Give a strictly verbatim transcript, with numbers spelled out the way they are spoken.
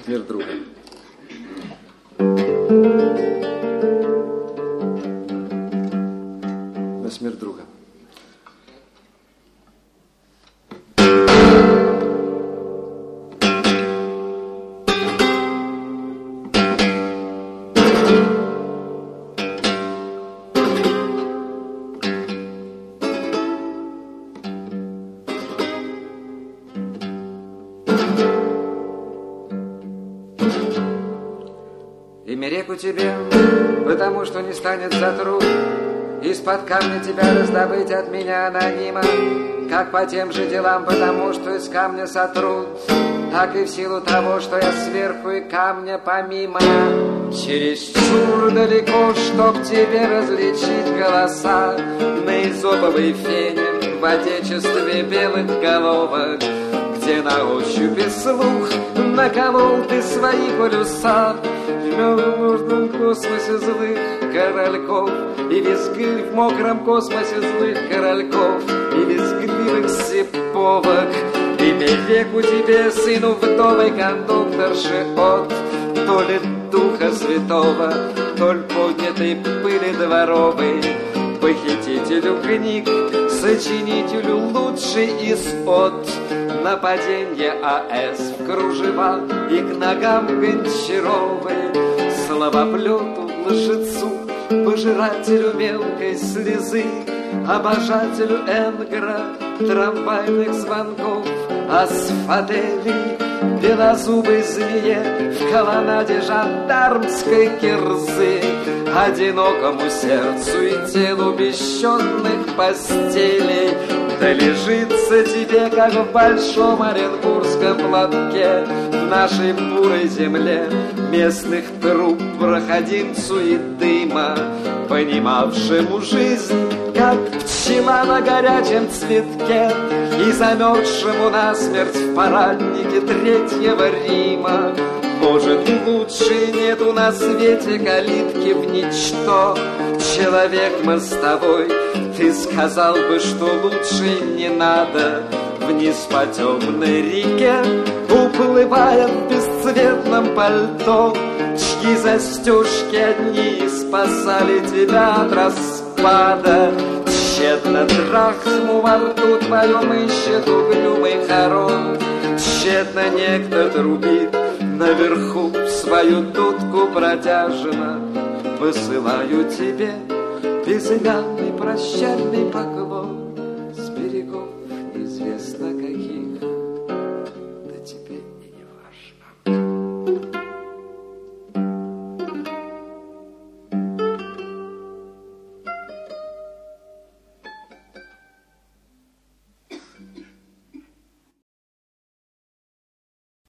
смерть друга. На смерть друга. Имя реку тебе, потому что не станет за труд из-под камня тебя раздобыть от меня анонима, как по тем же делам, потому что из камня сотрут, так и в силу того, что я сверху и камня помимо. Чересчур далеко, чтоб тебе различить голоса на изоповой фене в отечестве белых головок, где на ощупь и слух наколол ты свои полюса в мертвом космосе злых корольков и визгли в мокром космосе злых корольков и визгливых сиповок. Имя веку тебе, сыну вдовой кондукторши, от то ли Духа Святого, то ли поднятой пыли дворовой, похитителю книг, сочинителю лучший исход, нападенье АЭС в кружева и к ногам Гончаровой, словоплету, лжецу, пожирателю мелкой слезы, обожателю Энгра, трамвайных звонков, асфаделей, белозубой змее в колоннаде жандармской кирзы, одинокому сердцу и телу бесчетных постелей. Да лежится тебе, как в большом оренбургском платке, в нашей бурой земле местных труп проходимцу и дыма, понимавшему жизнь, как пчела на горячем цветке, и замерзшему насмерть в параднике Третьего Рима. Может, лучше нету на свете калитки в ничто. Человек мы с тобой, ты сказал бы, что лучше не надо. Вниз по темной реке, уплывая в бесцветном пальто, чьи застежки одни спасали тебя от распада. Тщетно драхму во рту твоем ищет угрюмый хорон, тщетно некто трубит наверху свою дудку протяжно. Высылаю тебе безымянный прощальный поклон.